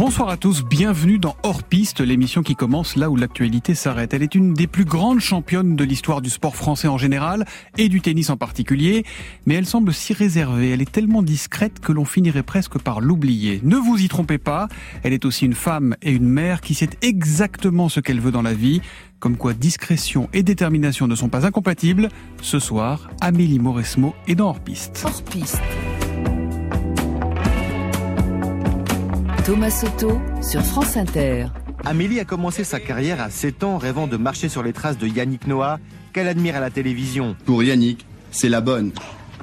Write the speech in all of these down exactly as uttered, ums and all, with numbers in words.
Bonsoir à tous, bienvenue dans Hors Piste, l'émission qui commence là où l'actualité s'arrête. Elle est une des plus grandes championnes de l'histoire du sport français en général et du tennis en particulier, mais elle semble si réservée, elle est tellement discrète que l'on finirait presque par l'oublier. Ne vous y trompez pas, elle est aussi une femme et une mère qui sait exactement ce qu'elle veut dans la vie, comme quoi discrétion et détermination ne sont pas incompatibles. Ce soir, Amélie Mauresmo est dans Hors Piste. Hors Piste. Thomas Soto sur France Inter. Amélie a commencé sa carrière à sept ans, rêvant de marcher sur les traces de Yannick Noah, qu'elle admire à la télévision. Pour Yannick, c'est la bonne.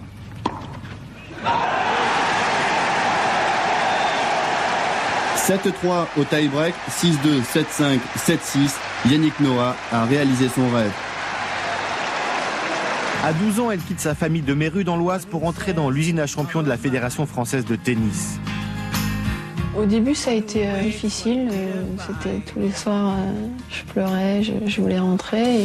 sept trois au tie-break, six deux, sept cinq, sept six. Yannick Noah a réalisé son rêve. À douze ans, elle quitte sa famille de Méru dans l'Oise pour entrer dans l'usine à champions de la Fédération française de tennis. Au début, ça a été euh, difficile. Euh, c'était tous les soirs, euh, je pleurais, je, je voulais rentrer. Et...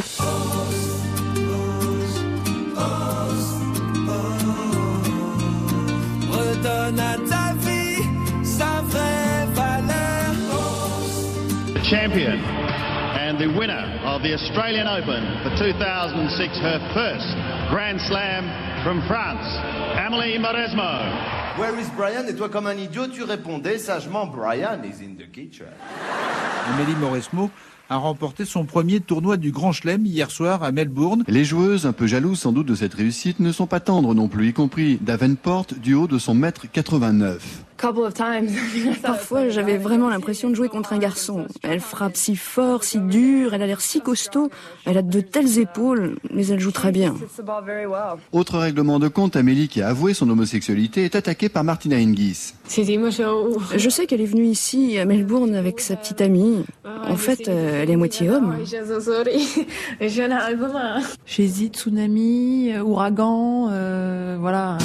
Redonne à ta vie sa vraie valeur. The champion and the winner of the Australian Open for two thousand six, her first Grand Slam from France, Amélie Mauresmo. Where is Brian? Et toi, comme un idiot, tu répondais sagement, Brian is in the kitchen. Amélie Mauresmo a remporté son premier tournoi du Grand Chelem hier soir à Melbourne. Les joueuses, un peu jalouses sans doute de cette réussite, ne sont pas tendres non plus, y compris Davenport, du haut de son mètre quatre-vingt-neuf. Parfois, j'avais vraiment l'impression de jouer contre un garçon. Elle frappe si fort, si dur, elle a l'air si costaud. Elle a de telles épaules, mais elle joue très bien. Autre règlement de compte, Amélie, qui a avoué son homosexualité, est attaquée par Martina Hingis. Je sais qu'elle est venue ici, à Melbourne, avec sa petite amie. En fait, elle est moitié homme. J'hésite, tsunami, ouragan, euh, voilà.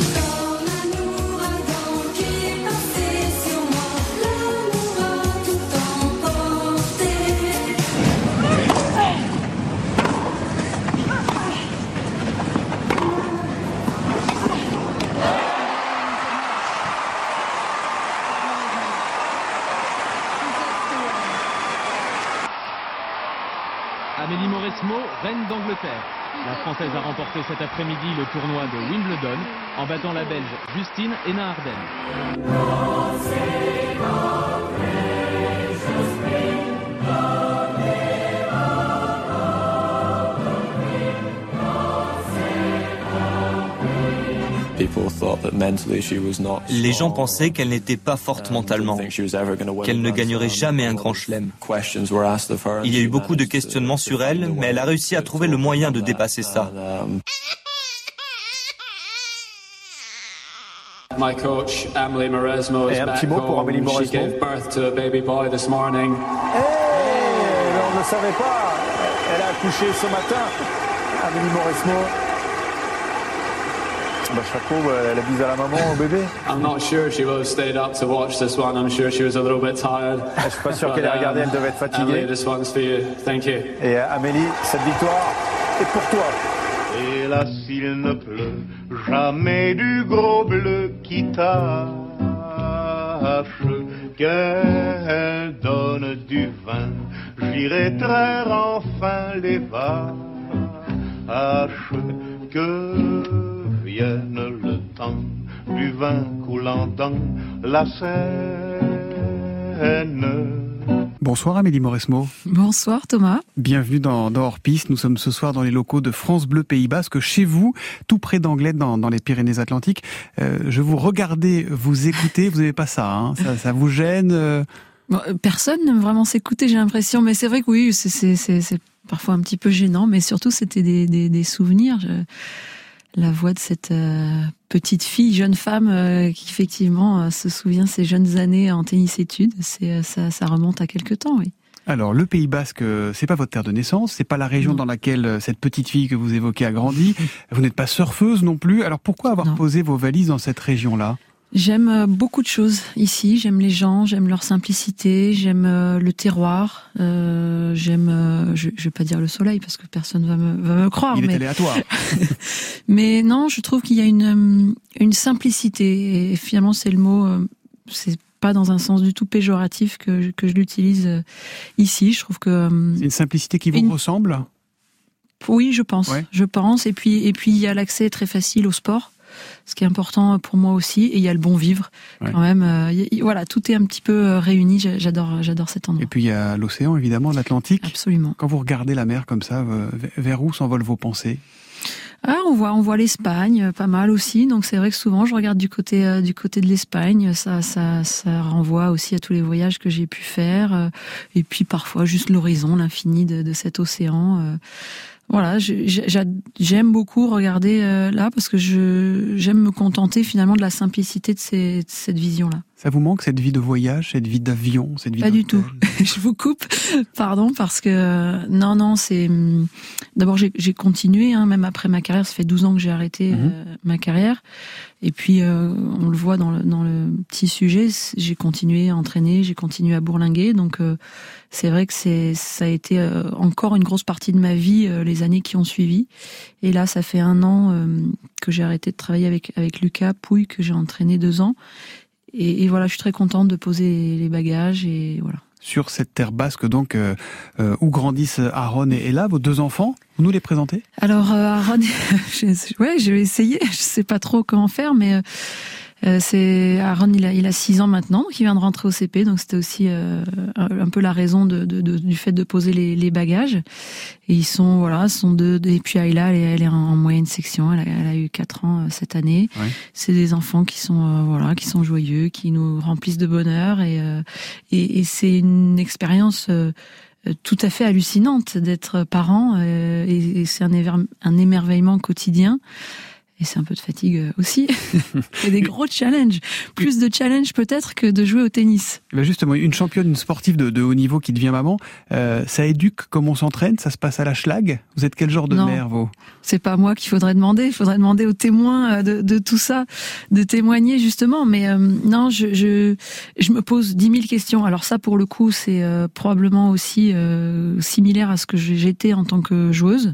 Amélie Mauresmo, reine d'Angleterre. La Française a remporté cet après-midi le tournoi de Wimbledon en battant la Belge Justine Henin-Ardenne. Les gens pensaient qu'elle n'était pas forte mentalement, qu'elle ne gagnerait jamais un grand chelem. Il y a eu beaucoup de questionnements sur elle, mais elle a réussi à trouver le moyen de dépasser ça. My coach, Amélie Mauresmo, is Et un back petit mot pour home. Amélie Mauresmo. She gave birth to a baby boy this morning. Hey, on ne savait pas. Elle a accouché ce matin. Amélie Mauresmo. Bah, chapeau, la bise à la maman, au bébé. I'm not sure she would have stayed up to watch this one. I'm sure she was a little bit tired. Je suis pas sûr qu'elle ait regardé, elle devait être fatiguée. Amélie, this one's for you. Thank you. Et Amélie, cette victoire est pour toi. Hélas, il ne pleut jamais du gros bleu qui tâche, qu'elle donne du vin, j'irai traire enfin les vaches, que vienne le temps du vin coulant dans la Seine. Bonsoir Amélie Mauresmo. Bonsoir Thomas. Bienvenue dans, dans Hors Piste. Nous sommes ce soir dans les locaux de France Bleu Pays Basque, chez vous, tout près d'Anglet, dans, dans les Pyrénées-Atlantiques. Euh, je vous regardais, vous écoutez, vous n'avez pas ça, hein, ça, ça vous gêne euh... bon, Personne n'aime vraiment s'écouter, j'ai l'impression, mais c'est vrai que oui, c'est, c'est, c'est, c'est parfois un petit peu gênant, mais surtout c'était des, des, des souvenirs. Je... La voix de cette euh, petite fille, jeune femme, euh, qui effectivement euh, se souvient ses jeunes années en tennis-études, c'est, euh, ça, ça remonte à quelque temps, oui. Alors, le Pays Basque, c'est pas votre terre de naissance, c'est pas la région non. dans laquelle cette petite fille que vous évoquez a grandi. Vous n'êtes pas surfeuse non plus. Alors, pourquoi avoir non. posé vos valises dans cette région-là ? J'aime beaucoup de choses ici. J'aime les gens, j'aime leur simplicité, j'aime le terroir, euh, j'aime, je, je vais pas dire le soleil parce que personne va me, va me croire. Il mais... est aléatoire. Mais non, je trouve qu'il y a une, une simplicité et finalement c'est le mot, c'est pas dans un sens du tout péjoratif que, que je l'utilise euh, ici. Je trouve que... C'est une simplicité qui vous une... ressemble ? Oui, je pense. Ouais. Je pense. Et puis, et puis, il y a l'accès très facile au sport, ce qui est important pour moi aussi. Et il y a le bon vivre, ouais. quand même. Euh, y, voilà, tout est un petit peu réuni. J'adore, j'adore cet endroit. Et puis, il y a l'océan, évidemment, l'Atlantique. Absolument. Quand vous regardez la mer comme ça, vers où s'envolent vos pensées ? Ah, on voit, on voit l'Espagne, pas mal aussi. Donc c'est vrai que souvent je regarde du côté, euh, du côté de l'Espagne. Ça, ça, ça renvoie aussi à tous les voyages que j'ai pu faire. Euh, et puis parfois juste l'horizon, l'infini de, de cet océan. Euh, voilà, je, j'aime beaucoup regarder euh, là parce que je, j'aime me contenter finalement de la simplicité de, ces, de cette vision-là. Ça vous manque cette vie de voyage, cette vie d'avion, cette vie Pas d'hôtel? du tout. Je vous coupe, pardon, parce que non, non, c'est d'abord j'ai, j'ai continué, hein, même après ma carrière. Ça fait douze ans que j'ai arrêté mmh. euh, ma carrière, et puis euh, on le voit dans le dans le petit sujet. J'ai continué à entraîner, j'ai continué à bourlinguer, donc euh, c'est vrai que c'est ça a été euh, encore une grosse partie de ma vie euh, les années qui ont suivi. Et là, ça fait un an euh, que j'ai arrêté de travailler avec avec Lucas Pouille, que j'ai entraîné deux ans. Et, et voilà, je suis très contente de poser les bagages et voilà. Sur cette terre basque, donc, euh, euh, où grandissent Aaron et Ella, vos deux enfants, vous nous les présentez ? Alors, euh, Aaron, je, ouais, je vais essayer. Je sais pas trop comment faire, mais euh, euh, c'est Aaron, il a, il a six ans maintenant, donc il vient de rentrer au C P, donc c'était aussi euh, un peu la raison de, de, de, du fait de poser les, les bagages. Et ils sont, voilà, sont deux. Et puis Ayla, elle, elle est en moyenne section, elle a, elle a eu quatre ans euh, cette année. Ouais. C'est des enfants qui sont, euh, voilà, qui sont joyeux, qui nous remplissent de bonheur, et euh, et, et c'est une expérience euh, tout à fait hallucinante d'être parent, euh, et, et c'est un, éver, un émerveillement quotidien. Et c'est un peu de fatigue aussi. Et des gros challenges. Plus de challenges peut-être que de jouer au tennis. Ben justement, une championne, une sportive de, de haut niveau qui devient maman, euh, ça éduque comme on s'entraîne, ça se passe à la schlag. Vous êtes quel genre de non, mère, vous ? C'est pas moi qu'il faudrait demander. Il faudrait demander aux témoins de, de tout ça, de témoigner justement. Mais euh, non, je, je, je me pose dix mille questions. Alors ça, pour le coup, c'est euh, probablement aussi euh, similaire à ce que j'étais en tant que joueuse.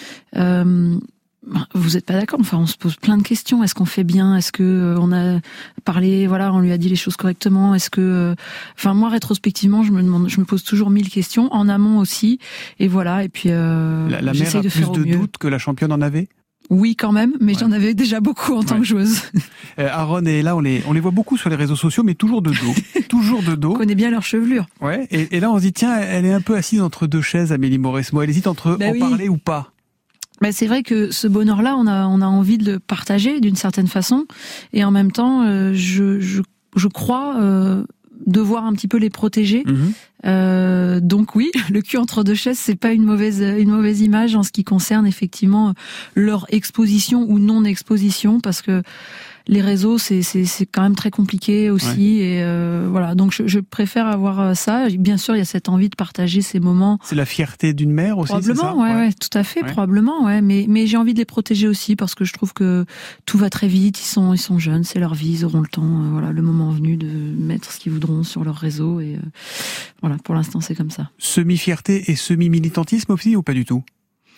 Euh, Vous n'êtes pas d'accord ? Enfin, on se pose plein de questions. Est-ce qu'on fait bien ? Est-ce que euh, on a parlé, voilà, on lui a dit les choses correctement ? Est-ce que, euh... enfin, moi, rétrospectivement, je me demande, je me pose toujours mille questions, en amont aussi. Et voilà. Et puis, euh, la, la mère a de plus de doutes que la championne en avait ? Oui, quand même, mais ouais. J'en avais déjà beaucoup en ouais. tant que joueuse. Euh, Aaron et Ella, on les, on les voit beaucoup sur les réseaux sociaux, mais toujours de dos. toujours de dos. On connaît bien leur chevelure. Ouais. Et, et là, on se dit, tiens, elle est un peu assise entre deux chaises, Amélie Mauresmo. Elle hésite entre bah en oui. parler ou pas. Ben c'est vrai que ce bonheur-là, on a on a envie de le partager d'une certaine façon, et en même temps, euh, je je je crois euh, devoir un petit peu les protéger. Mmh. Euh, donc oui, le cul entre deux chaises, c'est pas une mauvaise une mauvaise image en ce qui concerne effectivement leur exposition ou non exposition, parce que les réseaux, c'est c'est c'est quand même très compliqué aussi, ouais. et euh, voilà. Donc je, je préfère avoir ça. Bien sûr, il y a cette envie de partager ces moments. C'est la fierté d'une mère aussi, probablement, c'est ça ? ouais, ouais, ouais, tout à fait, ouais. probablement, ouais. Mais mais j'ai envie de les protéger aussi, parce que je trouve que tout va très vite. Ils sont ils sont jeunes, c'est leur vie, ils auront le temps, euh, voilà, le moment venu de mettre ce qu'ils voudront sur leur réseau, et euh, voilà. Pour l'instant, c'est comme ça. Semi-fierté et semi-militantisme aussi, ou pas du tout ?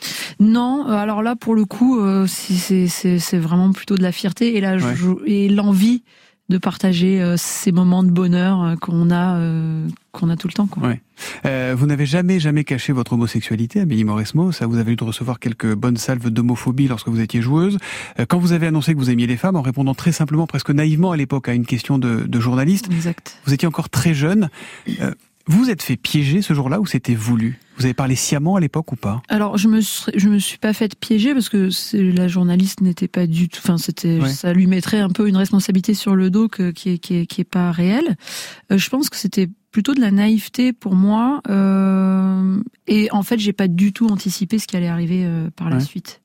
Non, alors là pour le coup, euh, c'est, c'est, c'est vraiment plutôt de la fierté et, la, ouais. je, et l'envie de partager euh, ces moments de bonheur euh, qu'on a, euh, qu'on a tout le temps, quoi. Ouais. Euh, vous n'avez jamais, jamais caché votre homosexualité, Amélie Mauresmo. Ça, vous avez eu de recevoir quelques bonnes salves d'homophobie lorsque vous étiez joueuse. Euh, quand vous avez annoncé que vous aimiez les femmes, en répondant très simplement, presque naïvement à l'époque à une question de, de journaliste, exact. Vous étiez encore très jeune. Euh, Vous êtes fait piéger ce jour-là, ou c'était voulu ? Vous avez parlé sciemment à l'époque ou pas ? Alors je me suis, je me suis pas faite piéger, parce que c'est, la journaliste n'était pas du tout, enfin c'était, ouais. ça lui mettrait un peu une responsabilité sur le dos que, qui est qui est qui est pas réelle. Euh, je pense que c'était plutôt de la naïveté pour moi, euh, et en fait j'ai pas du tout anticipé ce qui allait arriver euh, par la ouais. suite.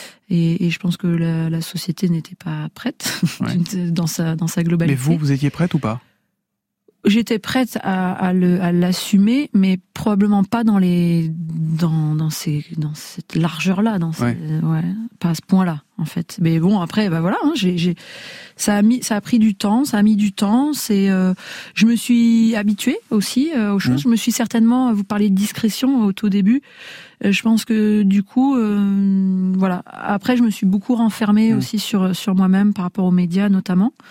Et, et je pense que la, la société n'était pas prête ouais. dans sa dans sa globalité. Mais vous, vous étiez prête ou pas ? J'étais prête à, à, le, à l'assumer, mais probablement pas dans les dans dans ces dans cette largeur-là, dans ouais. Ces, ouais, pas à ce point-là en fait. Mais bon, après, bah voilà, hein, j'ai, j'ai ça a mis ça a pris du temps, ça a mis du temps. C'est euh, je me suis habituée aussi euh, aux choses. Mmh. Je me suis certainement, vous parliez de discrétion au tout début. Euh, je pense que du coup, euh, voilà. Après, je me suis beaucoup renfermée mmh. aussi sur sur moi-même par rapport aux médias notamment.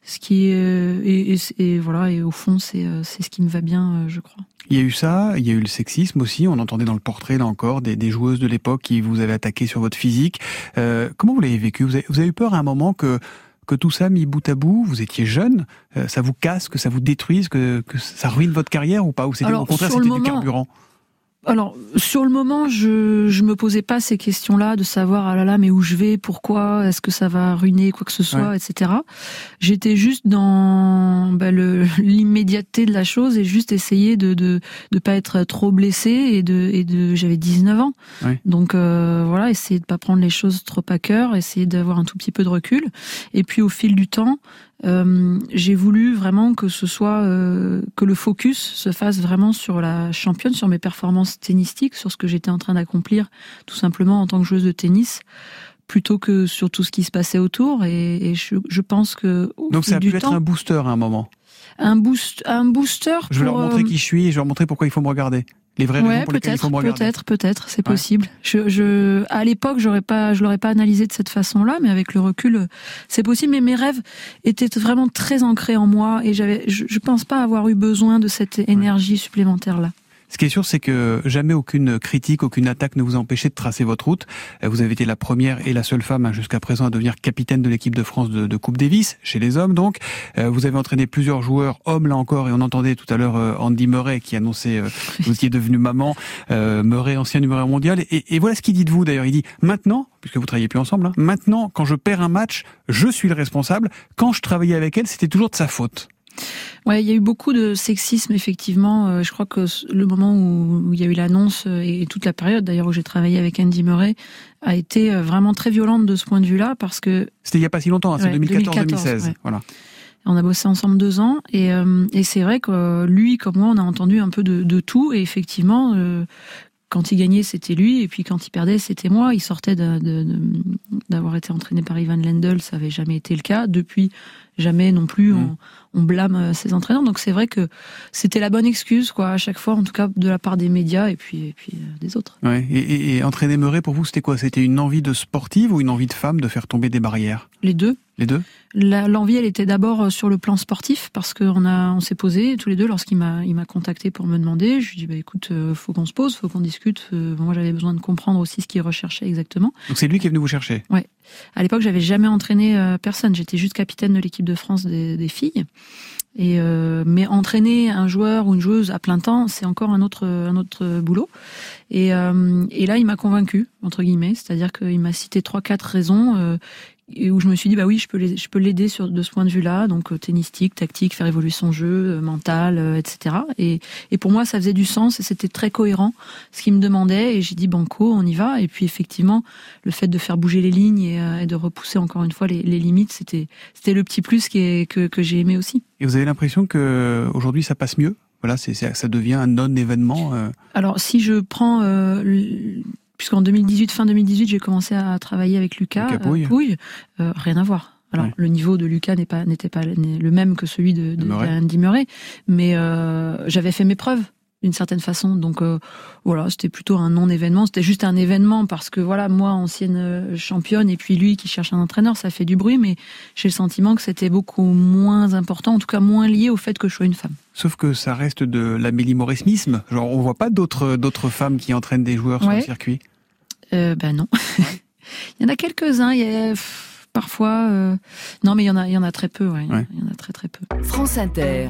Ce qui est, et, et, et voilà, et au fond, c'est, c'est ce qui me va bien, je crois. Il y a eu ça, il y a eu le sexisme aussi. On entendait dans le portrait, là encore, des, des joueuses de l'époque qui vous avaient attaqué sur votre physique. Euh, comment vous l'avez vécu ? Vous avez, vous avez eu peur à un moment que que tout ça mis bout à bout, vous étiez jeune, euh, ça vous casse, que ça vous détruise, que, que ça ruine votre carrière ou pas ? Ou c'était, Alors, au contraire, sur c'était le du moment, carburant ? Alors, sur le moment, je je me posais pas ces questions-là de savoir ah là là mais où je vais, pourquoi, est-ce que ça va ruiner quoi que ce soit, ouais. et cetera. J'étais juste dans bah, le l'immédiateté de la chose et juste essayer de de de pas être trop blessée et de et de j'avais dix-neuf ans. Ouais. Donc euh, voilà, essayer de pas prendre les choses trop à cœur, essayer d'avoir un tout petit peu de recul. Et puis au fil du temps, Euh, j'ai voulu vraiment que ce soit euh, que le focus se fasse vraiment sur la championne, sur mes performances tennistiques, sur ce que j'étais en train d'accomplir tout simplement en tant que joueuse de tennis, plutôt que sur tout ce qui se passait autour. Et, et je, je pense que au donc fil ça a du pu temps, être un booster à un moment. Un boost, un booster. Je vais pour, leur montrer euh... qui je suis et je vais leur montrer pourquoi il faut me regarder. Les vraies ouais, raisons pour lesquelles il faut me regarder. Peut-être, peut-être, c'est ouais. possible. Je, je, à l'époque, j'aurais pas, je l'aurais pas analysé de cette façon-là, mais avec le recul, c'est possible. Mais mes rêves étaient vraiment très ancrés en moi et j'avais, je, je pense pas avoir eu besoin de cette énergie ouais. supplémentaire-là. Ce qui est sûr, c'est que jamais aucune critique, aucune attaque ne vous a empêché de tracer votre route. Vous avez été la première et la seule femme jusqu'à présent à devenir capitaine de l'équipe de France de, de Coupe Davis, chez les hommes donc. Vous avez entraîné plusieurs joueurs, hommes là encore, et on entendait tout à l'heure Andy Murray qui annonçait que vous étiez devenue maman. Euh, Murray, ancien numéro un mondial. Et, et voilà ce qu'il dit de vous d'ailleurs. Il dit, maintenant, puisque vous travaillez plus ensemble, hein, maintenant, quand je perds un match, je suis le responsable. Quand je travaillais avec elle, c'était toujours de sa faute. Ouais, il y a eu beaucoup de sexisme effectivement. Euh, je crois que le moment où, où il y a eu l'annonce et toute la période d'ailleurs où j'ai travaillé avec Andy Murray a été vraiment très violente de ce point de vue-là parce que c'était il y a pas si longtemps, hein, c'est ouais, deux mille quatorze deux mille seize. Ouais. Voilà. On a bossé ensemble deux ans et, euh, et c'est vrai que lui comme moi on a entendu un peu de, de tout et effectivement. Euh, Quand il gagnait, c'était lui, et puis quand il perdait, c'était moi. Il sortait de, de, de, d'avoir été entraîné par Ivan Lendl, ça avait jamais été le cas. Depuis, jamais non plus, mmh. on, on blâme ses entraîneurs. Donc c'est vrai que c'était la bonne excuse, quoi, à chaque fois, en tout cas de la part des médias et puis, et puis euh, des autres. Ouais. Et, et, et entraîner Murray, pour vous, c'était quoi ? C'était une envie de sportive ou une envie de femme de faire tomber des barrières ? Les deux. Les deux ? La, l'envie, elle était d'abord sur le plan sportif, parce qu'on a, on s'est posé tous les deux lorsqu'il m'a, il m'a contacté pour me demander. Je lui ai dit, bah écoute, euh, faut qu'on se pose, faut qu'on discute. Euh, moi, j'avais besoin de comprendre aussi ce qu'il recherchait exactement. Donc c'est lui qui est venu vous chercher ? Ouais. À l'époque, j'avais jamais entraîné euh, personne. J'étais juste capitaine de l'équipe de France des, des filles. Et euh, mais entraîner un joueur ou une joueuse à plein temps, c'est encore un autre un autre boulot. Et, euh, et là, il m'a convaincu entre guillemets, c'est-à-dire qu'il m'a cité trois quatre raisons. Euh, Et où je me suis dit bah oui je peux les, je peux l'aider sur de ce point de vue-là, donc euh, tennistique, tactique, faire évoluer son jeu, euh, mental, euh, et cetera. Et et pour moi ça faisait du sens et c'était très cohérent ce qu'il me demandait et j'ai dit banco on y va. Et puis effectivement le fait de faire bouger les lignes et, euh, et de repousser encore une fois les, les limites c'était c'était le petit plus qui est, que que j'ai aimé aussi. Et vous avez l'impression que aujourd'hui ça passe mieux ? Voilà, c'est, c'est ça devient un non-événement. Euh... Alors si je prends euh, le, puisqu'en deux mille dix-huit, fin deux mille dix-huit, j'ai commencé à travailler avec Lucas, Lucas Pouille, euh, Pouille euh, rien à voir. Alors ouais. Le niveau de Lucas n'est pas n'était pas le même que celui de, de Murray. Andy Murray, mais euh, j'avais fait mes preuves d'une certaine façon, donc euh, voilà, c'était plutôt un non-événement. C'était juste un événement parce que voilà, moi ancienne championne et puis lui qui cherche un entraîneur, ça fait du bruit, mais j'ai le sentiment que c'était beaucoup moins important, en tout cas moins lié au fait que je sois une femme. Sauf que ça reste de l'Amélie Mauresmisme. Genre, on voit pas d'autres d'autres femmes qui entraînent des joueurs ouais. sur le circuit. Euh, ben non. Il y en a quelques-uns. Il y a pff, parfois. Euh... Non, mais il y en a, il y en a très peu. Ouais. Ouais. Il y en a très très peu. France Inter.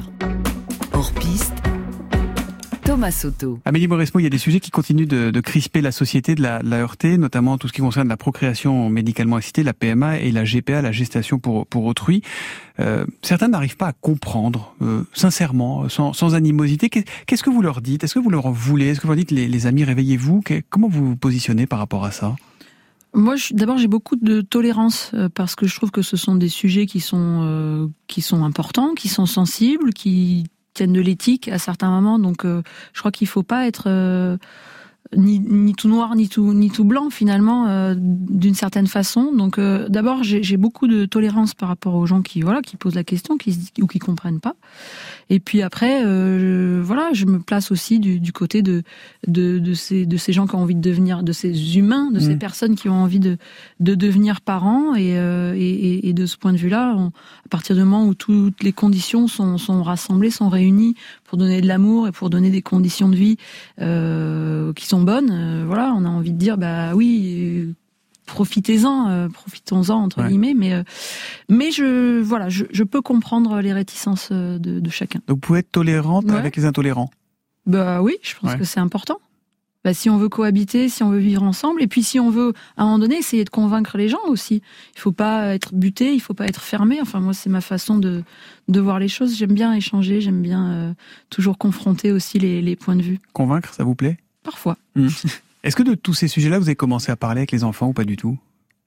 Hors piste. Thomas Soto. Amélie Mauresmo, il y a des sujets qui continuent de, de crisper la société, de la, de la heurter, notamment tout ce qui concerne la procréation médicalement assistée, la P M A et la G P A, la gestation pour, pour autrui. Euh, certains n'arrivent pas à comprendre, euh, sincèrement, sans, sans animosité. Qu'est-ce que vous leur dites ? Est-ce que vous leur en voulez ? Est-ce que vous leur dites, les, les amis, réveillez-vous ? Comment vous vous positionnez par rapport à ça ? Moi, je, d'abord, j'ai beaucoup de tolérance euh, parce que je trouve que ce sont des sujets qui sont euh, qui sont importants, qui sont sensibles, qui tiennent de l'éthique à certains moments. Donc, euh, je crois qu'il faut pas être euh, ni, ni tout noir ni tout ni tout blanc finalement euh, d'une certaine façon. Donc euh, d'abord j'ai, j'ai beaucoup de tolérance par rapport aux gens qui voilà qui posent la question, qui ou qui comprennent pas. Et puis après euh, je, voilà je me place aussi du, du côté de, de de ces de ces gens qui ont envie de devenir, de ces humains, de mmh. ces personnes qui ont envie de de devenir parents et euh, et, et de ce point de vue-là, on, à partir du moment où toutes les conditions sont sont rassemblées, sont réunies pour donner de l'amour et pour donner des conditions de vie euh, qui sont bonnes, euh, voilà, on a envie de dire bah oui, euh, profitez-en, euh, profitons-en entre ouais. guillemets, mais euh, mais je voilà, je, je peux comprendre les réticences de, de chacun. Donc vous pouvez être tolérante ouais. avec les intolérants. Bah oui, je pense ouais. que c'est important. Bah, si on veut cohabiter, si on veut vivre ensemble, et puis si on veut, à un moment donné, essayer de convaincre les gens aussi. Il faut pas être buté, il faut pas être fermé. Enfin, moi, c'est ma façon de, de voir les choses. J'aime bien échanger, j'aime bien euh, toujours confronter aussi les, les points de vue. Convaincre, ça vous plaît ? Parfois. Mmh. Est-ce que de tous ces sujets-là, vous avez commencé à parler avec les enfants ou pas du tout ?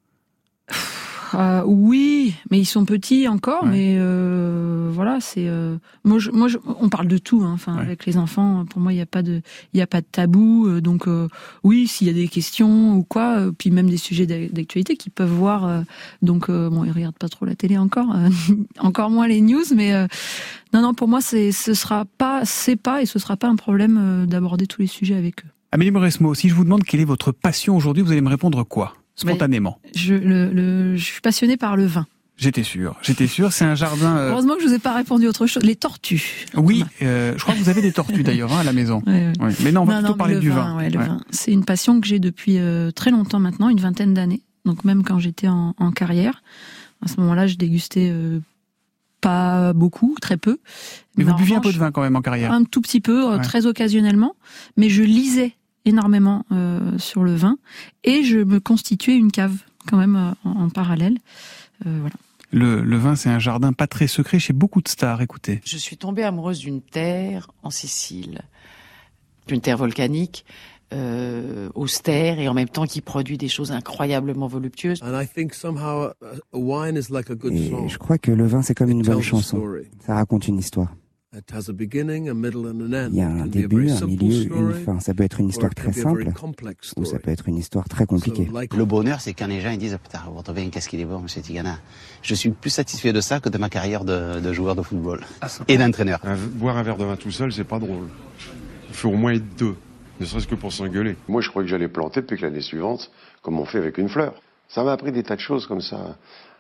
Euh, oui, mais ils sont petits encore, ouais. mais euh, voilà, c'est euh, moi, je, moi je, on parle de tout, hein, enfin ouais. avec les enfants. Pour moi, il y a pas de, il y a pas de tabou. Euh, donc euh, oui, s'il y a des questions ou quoi, euh, puis même des sujets d'actualité qu'ils peuvent voir. Euh, donc euh, bon, ils regardent pas trop la télé encore, euh, encore moins les news, mais euh, non, non, pour moi, c'est, ce sera pas, c'est pas et ce sera pas un problème euh, d'aborder tous les sujets avec eux. Amélie Mauresmo, si je vous demande quelle est votre passion aujourd'hui, vous allez me répondre quoi ? Spontanément. Je, le, le, je suis passionnée par le vin. J'étais sûr, j'étais sûr. C'est un jardin. Euh... Heureusement que je vous ai pas répondu autre chose. Les tortues. Oui, euh, je crois que vous avez des tortues d'ailleurs hein, à la maison. Ouais, ouais. Oui. Mais non, on va non, plutôt non, parler du vin. vin. Ouais, le ouais. vin. C'est une passion que j'ai depuis euh, très longtemps maintenant, une vingtaine d'années. Donc même quand j'étais en, en carrière, à ce moment-là, je dégustais euh, pas beaucoup, très peu. Mais, mais vous buviez un peu de vin quand même en carrière. Un tout petit peu, euh, ouais. très occasionnellement. Mais je lisais énormément euh, sur le vin et je me constituais une cave quand même euh, en, en parallèle. Euh, voilà. Le, le vin, c'est un jardin pas très secret chez beaucoup de stars, écoutez. Je suis tombée amoureuse d'une terre en Sicile, d'une terre volcanique, euh, austère et en même temps qui produit des choses incroyablement voluptueuses. Et je crois que le vin, c'est comme une bonne chanson. Ça raconte une histoire. Il y a un début, un milieu, une fin. Ça peut être une histoire très simple ou ça peut être une histoire très compliquée. Le bonheur, c'est quand les gens ils disent « Putain, votre vin, qu'est-ce qu'il est bon, monsieur Tigana ». Je suis plus satisfait de ça que de ma carrière de, de joueur de football et d'entraîneur. Un, boire un verre de vin tout seul, c'est pas drôle. Il faut au moins être deux, ne serait-ce que pour s'engueuler. Moi, je croyais que j'allais planter depuis que l'année suivante, comme on fait avec une fleur. Ça m'a appris des tas de choses comme ça,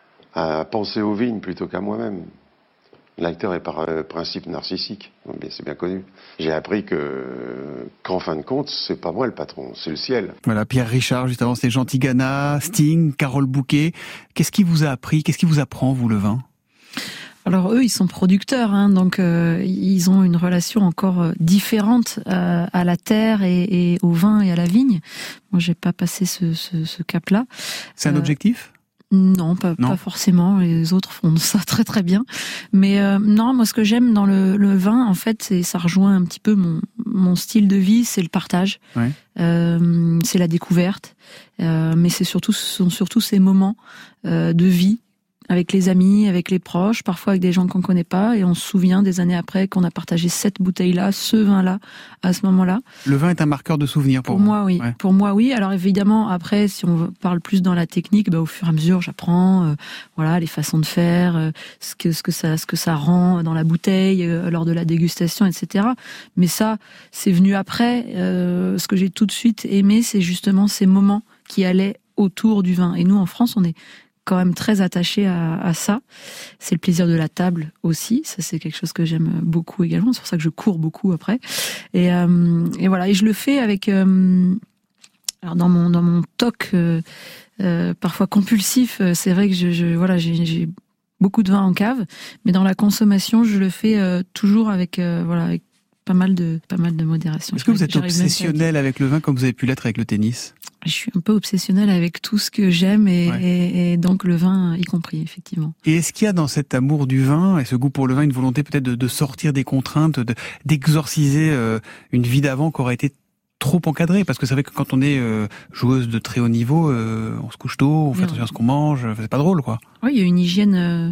à penser aux vignes plutôt qu'à moi-même. L'acteur est par euh, principe narcissique, c'est bien connu. J'ai appris que, qu'en fin de compte, c'est pas moi le patron, c'est le ciel. Voilà, Pierre Richard, juste avant, c'est Jean Tigana, Sting, Carole Bouquet. Qu'est-ce qui vous a appris, qu'est-ce qui vous apprend, vous, le vin ? Alors eux, ils sont producteurs, hein, donc euh, ils ont une relation encore différente euh, à la terre et, et au vin et à la vigne. Moi, j'ai pas passé ce, ce, ce cap-là. C'est un euh, objectif ? Non, pas, non. pas forcément. Les autres font ça très très bien. Mais euh, non, moi, ce que j'aime dans le, le vin, en fait, c'est ça rejoint un petit peu mon, mon style de vie, c'est le partage, ouais. euh, c'est la découverte, euh, mais c'est surtout, ce sont surtout ces moments euh, de vie avec les amis, avec les proches, parfois avec des gens qu'on connaît pas, et on se souvient des années après qu'on a partagé cette bouteille-là, ce vin-là, à ce moment-là. Le vin est un marqueur de souvenir pour, pour moi, oui. Ouais. Pour moi, oui. Alors évidemment, après, si on parle plus dans la technique, bah, au fur et à mesure, j'apprends, euh, voilà, les façons de faire, euh, ce que ce que ça, ce que ça rend dans la bouteille euh, lors de la dégustation, et cetera. Mais ça, c'est venu après. Euh, ce que j'ai tout de suite aimé, c'est justement ces moments qui allaient autour du vin. Et nous, en France, on est quand même très attaché à, à ça. C'est le plaisir de la table aussi. Ça, c'est quelque chose que j'aime beaucoup également. C'est pour ça que je cours beaucoup après. Et, euh, et voilà. Et je le fais avec, euh, alors dans mon dans mon toc euh, euh, parfois compulsif. C'est vrai que je, je voilà, j'ai, j'ai beaucoup de vin en cave, mais dans la consommation, je le fais euh, toujours avec euh, voilà avec pas mal de pas mal de modération. Est-ce que vous êtes obsessionnel avec le vin comme vous avez pu l'être avec le tennis ? Je suis un peu obsessionnelle avec tout ce que j'aime et, ouais. et, et donc le vin y compris, effectivement. Et est-ce qu'il y a dans cet amour du vin et ce goût pour le vin une volonté peut-être de, de sortir des contraintes, de, d'exorciser euh, une vie d'avant qui aurait été trop encadrée ? Parce que c'est vrai que quand on est euh, joueuse de très haut niveau, euh, on se couche tôt, on fait oui, attention à ce qu'on mange, c'est pas drôle, quoi. Oui, il y a une hygiène euh,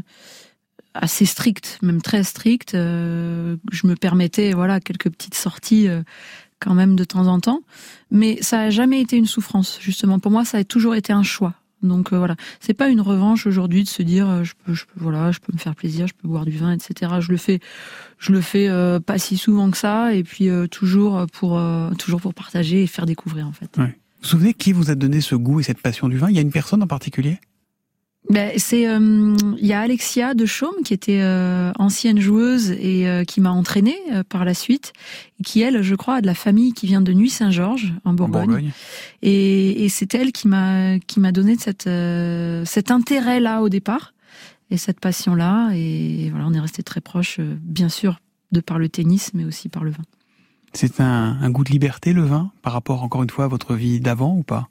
assez stricte, même très stricte. Euh, je me permettais voilà quelques petites sorties. Euh, quand même de temps en temps, mais ça a jamais été une souffrance. Justement, pour moi, ça a toujours été un choix. Donc euh, voilà, c'est pas une revanche aujourd'hui de se dire euh, je peux, je peux, voilà, je peux me faire plaisir, je peux boire du vin, et cetera. Je le fais, je le fais euh, pas si souvent que ça, et puis euh, toujours pour, euh, toujours pour partager et faire découvrir en fait. Ouais. Vous vous souvenez qui vous a donné ce goût et cette passion du vin ? Il y a une personne en particulier ? Ben, c'est, euh, il y a Alexia de Chaume qui était euh, ancienne joueuse et euh, qui m'a entraînée euh, par la suite, et qui elle, je crois, a de la famille qui vient de Nuits-Saint-Georges en Bourgogne. En Bourgogne. Et, et c'est elle qui m'a qui m'a donné cette euh, cet intérêt là au départ et cette passion là. Et voilà, on est resté très proches, euh, bien sûr, de par le tennis, mais aussi par le vin. C'est un, un goût de liberté, le vin, par rapport encore une fois à votre vie d'avant ou pas ?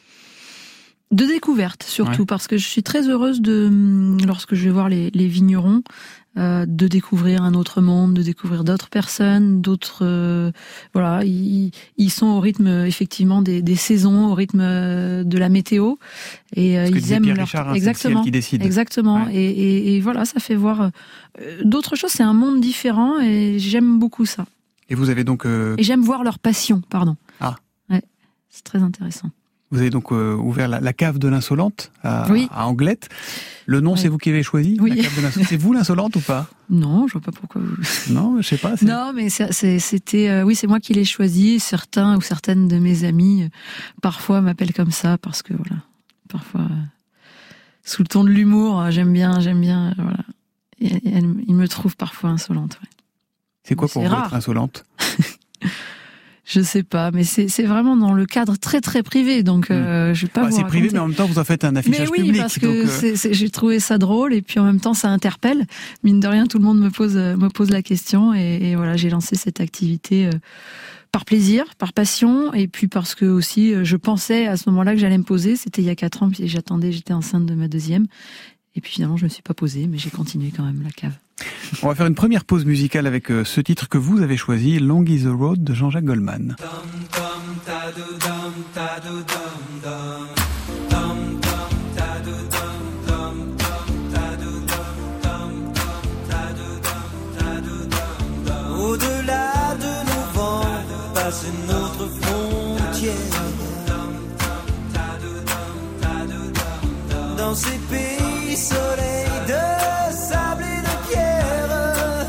De découverte surtout, ouais. Parce que je suis très heureuse de, lorsque je vais voir les, les vignerons, euh, de découvrir un autre monde, de découvrir d'autres personnes, d'autres, euh, voilà, ils, ils sont au rythme effectivement des, des saisons, au rythme de la météo, et euh, ils aiment Pierre leur Richard, hein, exactement, qui décide. exactement, ouais. et, et, et voilà, ça fait voir euh, d'autres choses. C'est un monde différent et j'aime beaucoup ça. Et vous avez donc euh... et j'aime voir leur passion, pardon. Ah, ouais, c'est très intéressant. Vous avez donc euh, ouvert la, la cave de l'Insolente à, oui. à Anglette. Le nom, oui. C'est vous qui avez choisi, oui. La cave de l'Insolente. C'est vous l'Insolente ou pas ? Non, je vois pas pourquoi. Vous... Non, je sais pas. C'est... Non, mais c'est, c'est, c'était, euh, oui, c'est moi qui l'ai choisi. Certains ou certaines de mes amis, euh, parfois m'appellent comme ça parce que voilà, parfois euh, sous le ton de l'humour, euh, j'aime bien, j'aime bien, euh, voilà. Et, et, elle, ils me trouvent parfois insolente. Ouais. C'est quoi mais pour c'est vous rare. Être insolente ? Je sais pas, mais c'est c'est vraiment dans le cadre très très privé, donc euh, je vais pas bah, vous c'est raconter. privé, mais en même temps vous en faites un affichage mais oui, public. parce que donc, euh... c'est, c'est, j'ai trouvé ça drôle et puis en même temps ça interpelle. Mine de rien, tout le monde me pose me pose la question et, et voilà, j'ai lancé cette activité euh, par plaisir, par passion et puis parce que aussi je pensais à ce moment-là que j'allais me poser. C'était il y a quatre ans, puis j'attendais, j'étais enceinte de ma deuxième. Et puis finalement, je me suis pas posée, mais j'ai continué quand même la cave. On va faire une première pause musicale avec ce titre que vous avez choisi, Long is the Road de Jean-Jacques Goldman. Au-delà de nos vents, passe notre frontière. Dans ces pays soleil de sable et de pierre,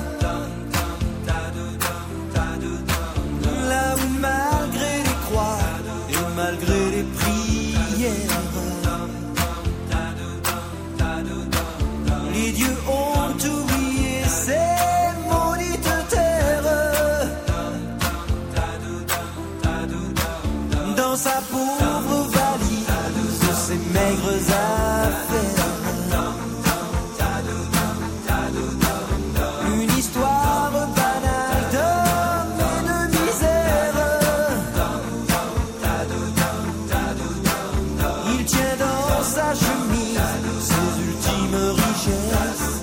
là où malgré les croix et malgré les prières, les dieux ont oublié ces maudites terres. Dans sa pauvre valise de ses maigres affaires, une histoire banale d'hommes et de misère. Il tient dans sa chemise ses ultimes richesses,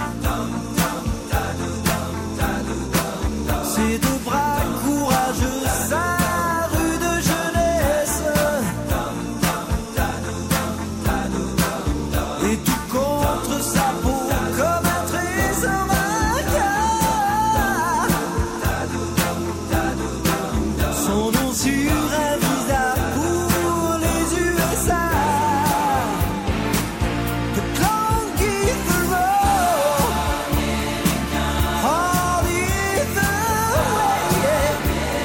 ses deux bras courageux, sa rude jeunesse, et tout contre sa peau comme un trésor vainqueur. Son nom sur un visa pour les U S A. The long is the road, hard is the way,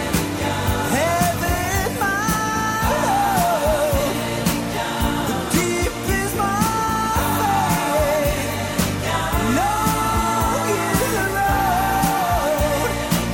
heaven my love, the deep is my faith, long is the road.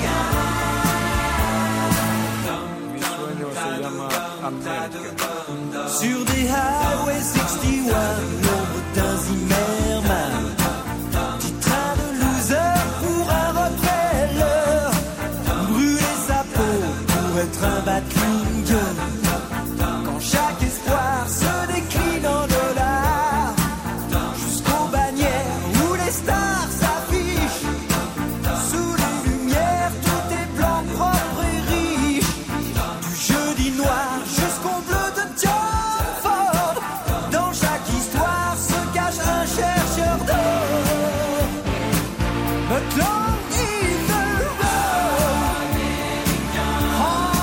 Sur des highways soixante et un, l'ombre d'un Zimmerman, petit train de loser pour un Rockefeller, brûler sa peau pour être un bad king. Quand chaque espoir se décline en dollars, jusqu'aux bannières où les stars s'affichent, sous les lumières tout est blanc, propre et riche, du jeudi noir jusqu'au bleu de John Ford. Dans chaque histoire se cache un chercheur d'or. But long is the road, hard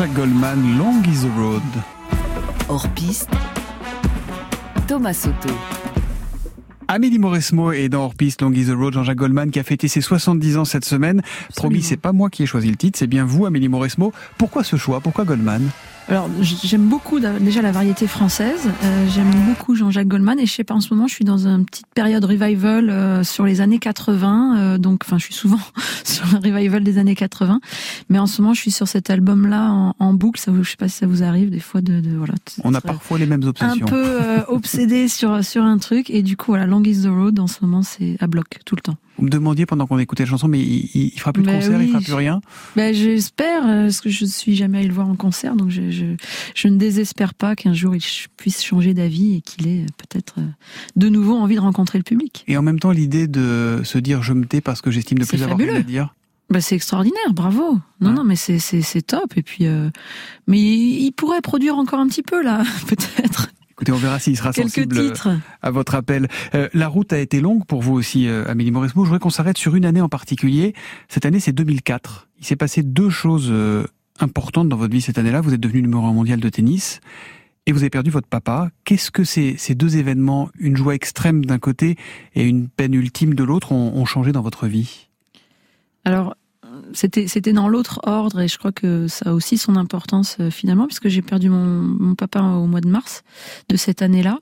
Jean-Jacques Goldman, Long is the Road. Hors piste, Thomas Soto. Amélie Mauresmo est dans Hors Piste, Long is the Road. Jean-Jacques Goldman qui a fêté ses soixante-dix ans cette semaine. Absolument. Promis, c'est pas moi qui ai choisi le titre, c'est bien vous, Amélie Mauresmo. Pourquoi ce choix? Pourquoi Goldman? Alors, j'aime beaucoup déjà la variété française. Euh, j'aime beaucoup Jean-Jacques Goldman et je sais pas, en ce moment, je suis dans une petite période revival euh, sur les années quatre-vingts. Euh, donc, enfin, je suis souvent sur un revival des années quatre-vingts. Mais en ce moment, je suis sur cet album-là en, en boucle. Ça, je sais pas si ça vous arrive des fois de, de voilà. On a parfois les mêmes obsessions. Un peu euh, obsédé sur sur un truc et du coup, voilà, Long is the Road. En ce moment, c'est à bloc tout le temps. Vous me demandiez pendant qu'on écoutait la chanson, mais il, il, il fera plus de bah concert, oui, il fera plus rien. Ben j'espère, parce que je suis jamais allée le voir en concert, donc je, je, je ne désespère pas qu'un jour il puisse changer d'avis et qu'il ait peut-être de nouveau envie de rencontrer le public. Et en même temps, l'idée de se dire je me tais parce que j'estime de c'est plus fabuleux. avoir rien à dire. Ben c'est extraordinaire, bravo. Non, ouais. non, mais c'est c'est c'est top. Et puis, euh, mais il, il pourrait produire encore un petit peu là, peut-être. Écoutez, on verra s'il sera Quelques sensible titres. à votre appel. Euh, la route a été longue pour vous aussi, euh, Amélie Mauresmo. Je voudrais qu'on s'arrête sur une année en particulier. Cette année, c'est deux mille quatre. Il s'est passé deux choses euh, importantes dans votre vie cette année-là. Vous êtes devenu numéro un mondial de tennis et vous avez perdu votre papa. Qu'est-ce que ces, ces deux événements, une joie extrême d'un côté et une peine ultime de l'autre, ont, ont changé dans votre vie? Alors, C'était, c'était dans l'autre ordre et je crois que ça a aussi son importance euh, finalement puisque j'ai perdu mon, mon papa au mois de mars de cette année-là.